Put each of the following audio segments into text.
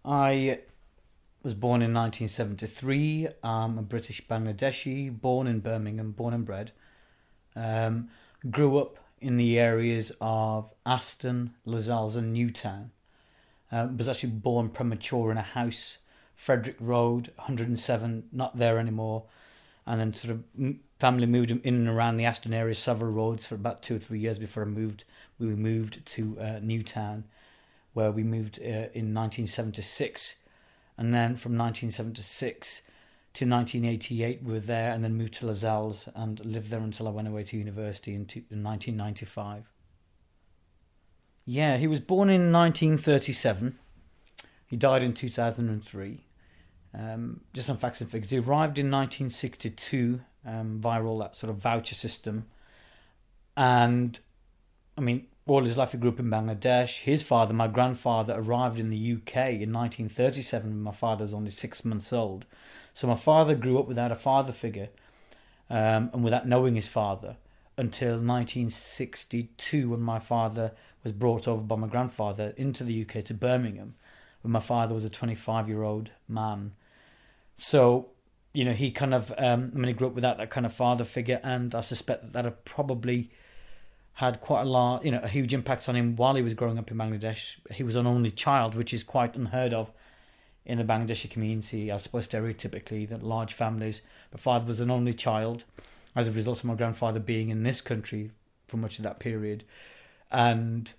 I was born in 1973. I'm a British Bangladeshi, born in Birmingham, born and bred. Um, Grew up in the areas of Aston, Lascelles, and Newtown. Was actually born premature in a house, Frederick Road, 107, not there anymore. And then family moved in and around the Aston area, several roads for about 2 or 3 years before we moved to Newtown, where we moved in 1976. And then from 1976 to 1988 we were there, and then moved to Lascelles and lived there until I went away to university in 1995. Yeah, he was born in 1937. He died in 2003. Just on facts and figures, he arrived in 1962 via all that sort of voucher system. And, I mean, all his life he grew up in Bangladesh. His father, my grandfather, arrived in the UK in 1937 when my father was only 6 months old. So my father grew up without a father figure and without knowing his father until 1962, when my father was brought over by my grandfather into the UK to Birmingham, when my father was a 25-year-old man. So, he kind of, he grew up without that kind of father figure, and I suspect that had probably had quite a huge impact on him while he was growing up in Bangladesh. He was an only child, which is quite unheard of in the Bangladeshi community. I suppose stereotypically that large families, my father was an only child as a result of my grandfather being in this country for much of that period. And,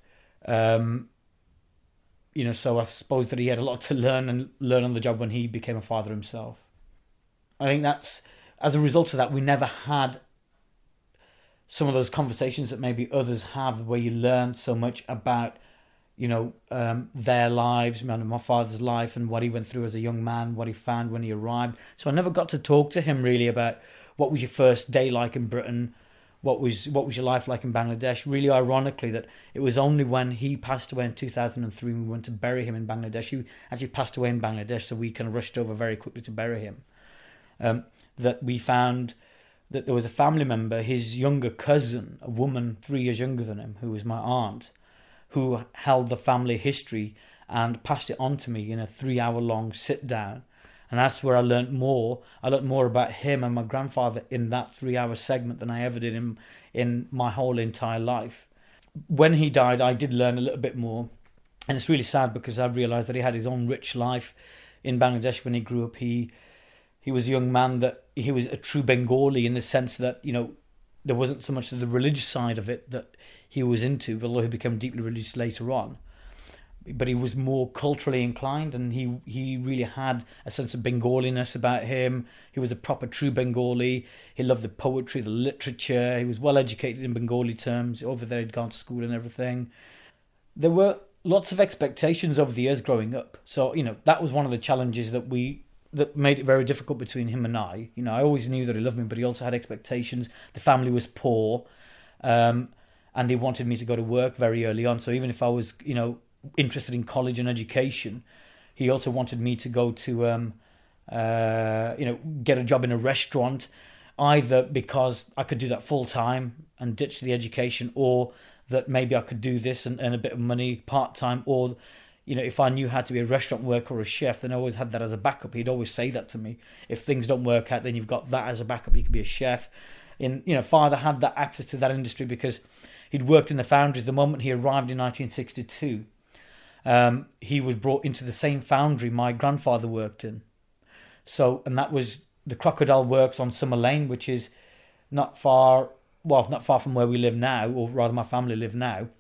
so I suppose that he had a lot to learn on the job when he became a father himself. I think that's, as a result of that, we never had some of those conversations that maybe others have, where you learn so much about, their lives, my father's life and what he went through as a young man, what he found when he arrived. So I never got to talk to him really about what was your first day like in Britain, what was your life like in Bangladesh. Really ironically, that it was only when he passed away in 2003, we went to bury him in Bangladesh. He actually passed away in Bangladesh, so we kind of rushed over very quickly to bury him. That we found that there was a family member, his younger cousin, a woman 3 years younger than him, who was my aunt, who held the family history and passed it on to me in a 3-hour-long sit-down. And that's where I learnt more. I learnt more about him and my grandfather in that 3-hour segment than I ever did in my whole entire life. When he died, I did learn a little bit more. And it's really sad, because I realised that he had his own rich life in Bangladesh when he grew up. He was a young man that he was a true Bengali, in the sense that, there wasn't so much of the religious side of it that he was into, although he became deeply religious later on. But he was more culturally inclined, and he really had a sense of Bengaliness about him. He was a proper true Bengali. He loved the poetry, the literature. He was well educated in Bengali terms. Over there he'd gone to school and everything. There were lots of expectations over the years growing up. So, that was one of the challenges that made it very difficult between him and I. I always knew that he loved me, but he also had expectations. The family was poor, and he wanted me to go to work very early on. So even if I was, interested in college and education, he also wanted me to go to, get a job in a restaurant, either because I could do that full time and ditch the education, or that maybe I could do this and earn a bit of money part time, or if I knew how to be a restaurant worker or a chef, then I always had that as a backup. He'd always say that to me. If things don't work out, then you've got that as a backup. You could be a chef. Father had that access to that industry because he'd worked in the foundries. The moment he arrived in 1962, he was brought into the same foundry my grandfather worked in. So, and that was the Crocodile Works on Summer Lane, which is not far from where we live now, or rather my family live now.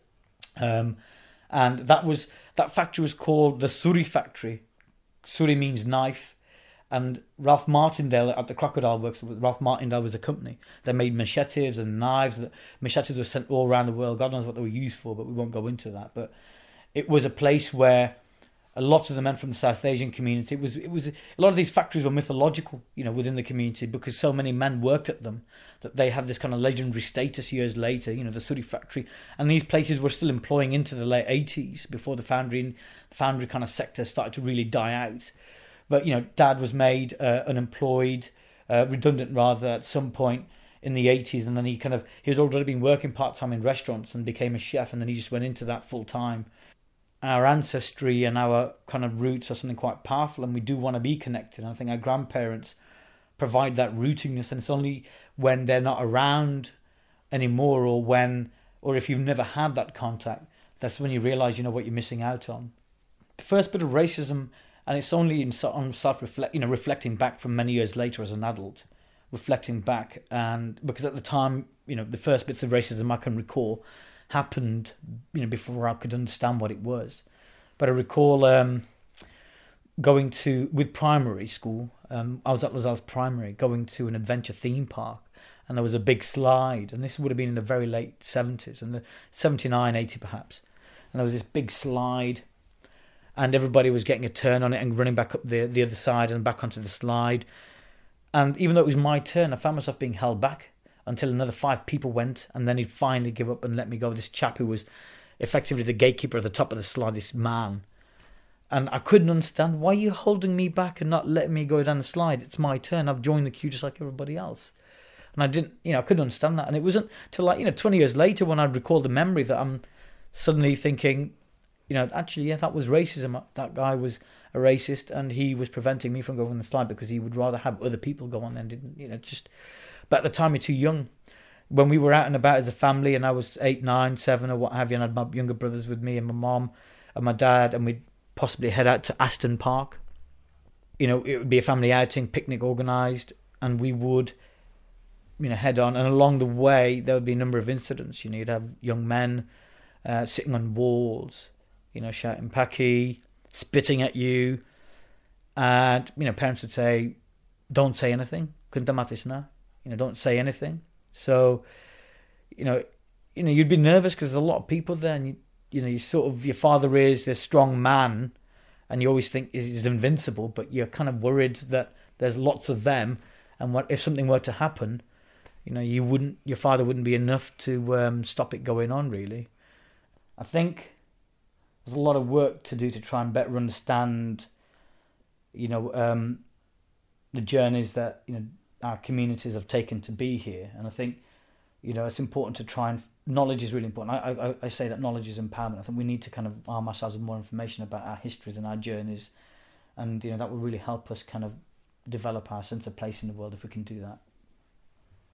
And that factory was called the Suri factory. Suri means knife. And Ralph Martindale at the Crocodile Works, Ralph Martindale was a company. They made machetes and knives. Machetes were sent all around the world. God knows what they were used for, but we won't go into that. But it was a place where a lot of the men from the South Asian community, it was a lot of these factories were mythological, within the community, because so many men worked at them that they have this kind of legendary status years later, the Suri factory. And these places were still employing into the late 80s, before the foundry kind of sector started to really die out. But, Dad was made unemployed, redundant rather, at some point in the 80s. And then he had already been working part-time in restaurants and became a chef. And then he just went into that full-time. our ancestry and our kind of roots are something quite powerful, and we do want to be connected. And I think our grandparents provide that rootiness, and it's only when they're not around anymore, or if you've never had that contact, that's when you realise, what you're missing out on. The first bit of racism, and it's only on reflecting back from many years later as an adult, reflecting back, and because at the time, the first bits of racism I can recall happened, before I could understand what it was. But I recall going with primary school. I was at Lozells Primary, going to an adventure theme park, and there was a big slide, and this would have been in the very late 70s, and the 79, 80 perhaps. And there was this big slide, and everybody was getting a turn on it and running back up the other side and back onto the slide. And even though it was my turn, I found myself being held back until another 5 people went, and then he'd finally give up and let me go. This chap who was effectively the gatekeeper at the top of the slide, this man. And I couldn't understand, why are you holding me back and not letting me go down the slide? It's my turn. I've joined the queue just like everybody else. And I couldn't understand that. And it wasn't till 20 years later when I recalled the memory that I'm suddenly thinking, actually, yeah, that was racism. That guy was a racist, and he was preventing me from going on the slide because he would rather have other people go on than didn't, But at the time, you're too young. When we were out and about as a family, and I was 8, 9, 7, or what have you, and I had my younger brothers with me and my mom and my dad, and we'd possibly head out to Aston Park. It would be a family outing, picnic organised, and we would, head on. And along the way, there would be a number of incidents. You'd have young men sitting on walls, shouting "Paki," spitting at you, and parents would say, "Don't say anything. Kunta matis na." Don't say anything. So, you'd be nervous because there's a lot of people there, and you sort of, your father is a strong man, and you always think he's invincible, but you're kind of worried that there's lots of them, and what if something were to happen, your father wouldn't be enough to stop it going on, really. I think there's a lot of work to do to try and better understand, the journeys that, our communities have taken to be here. And I think, it's important to try and... Knowledge is really important. I say that knowledge is empowerment. I think we need to kind of arm ourselves with more information about our histories and our journeys. And, that will really help us kind of develop our sense of place in the world if we can do that.